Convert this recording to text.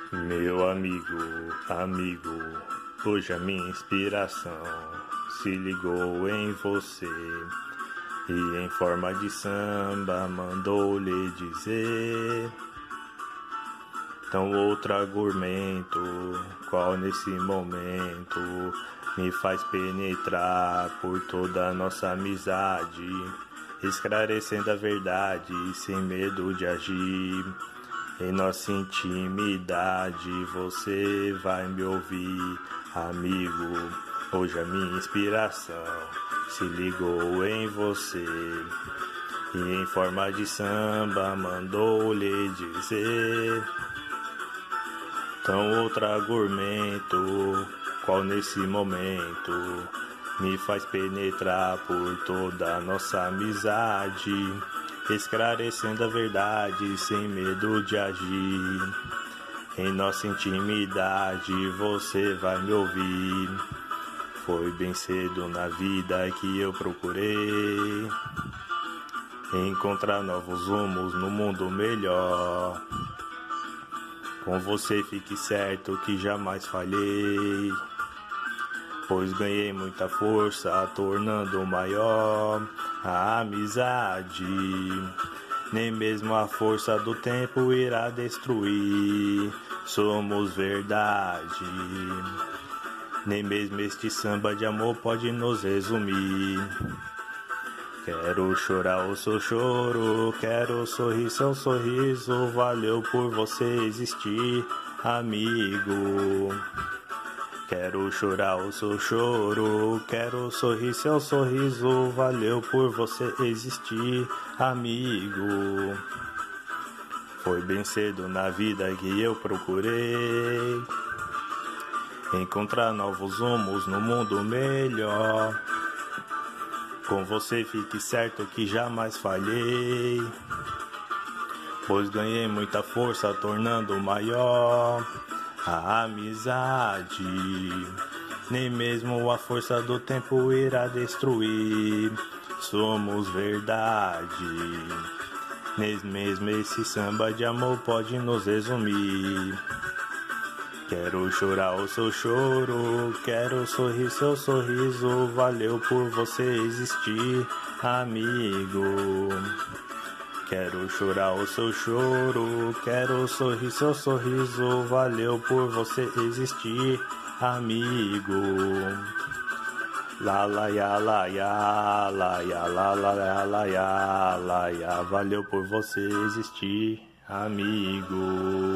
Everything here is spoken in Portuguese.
Meu amigo, hoje a minha inspiração se ligou em você e em forma de samba mandou lhe dizer. Então outro argumento, qual nesse momento me faz penetrar por toda a nossa amizade, esclarecendo a verdade sem medo de agir. Em nossa intimidade você vai me ouvir, amigo. Hoje a minha inspiração se ligou em você e em forma de samba mandou lhe dizer. Então outro argumento, qual nesse momento me faz penetrar por toda a nossa amizade, esclarecendo a verdade sem medo de agir. Em nossa intimidade você vai me ouvir. Foi bem cedo na vida que eu procurei encontrar novos rumos no mundo melhor. Com você fique certo que jamais falhei, pois ganhei muita força, tornando maior a amizade. Nem mesmo a força do tempo irá destruir, somos verdade. Nem mesmo este samba de amor pode nos resumir. Quero chorar o seu choro, quero sorrir seu sorriso, valeu por você existir, amigo. Quero chorar o seu choro, quero sorrir seu sorriso, valeu por você existir, amigo. Foi bem cedo na vida que eu procurei encontrar novos rumos no mundo melhor. Com você fique certo que jamais falhei, pois ganhei muita força, tornando maior a amizade. Nem mesmo a força do tempo irá destruir, somos verdade. Nem mesmo esse samba de amor pode nos resumir. Quero chorar o seu choro, quero sorrir seu sorriso, valeu por você existir, amigo. Quero chorar o seu choro, quero sorrir seu sorriso, valeu por você existir, amigo. La la ya la ya, la ya la la ya la ya, la ya, valeu por você existir, amigo.